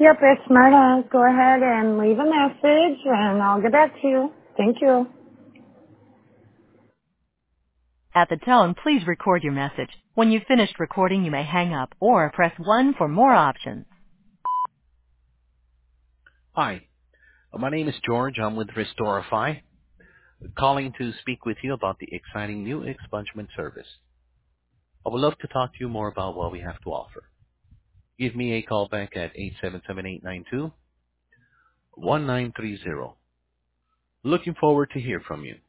Yep, it's Marta. Go ahead and leave a message, and I'll get back to you. Thank you. At the tone, please record your message. When you've finished recording, you may hang up or press 1 for more options. Hi, my name is George. I'm with Restorify, calling to speak with you about the exciting new expungement service. I would love to talk to you more about what we have to offer. Give me a call back at 877-892-1930. Looking forward to hear from you.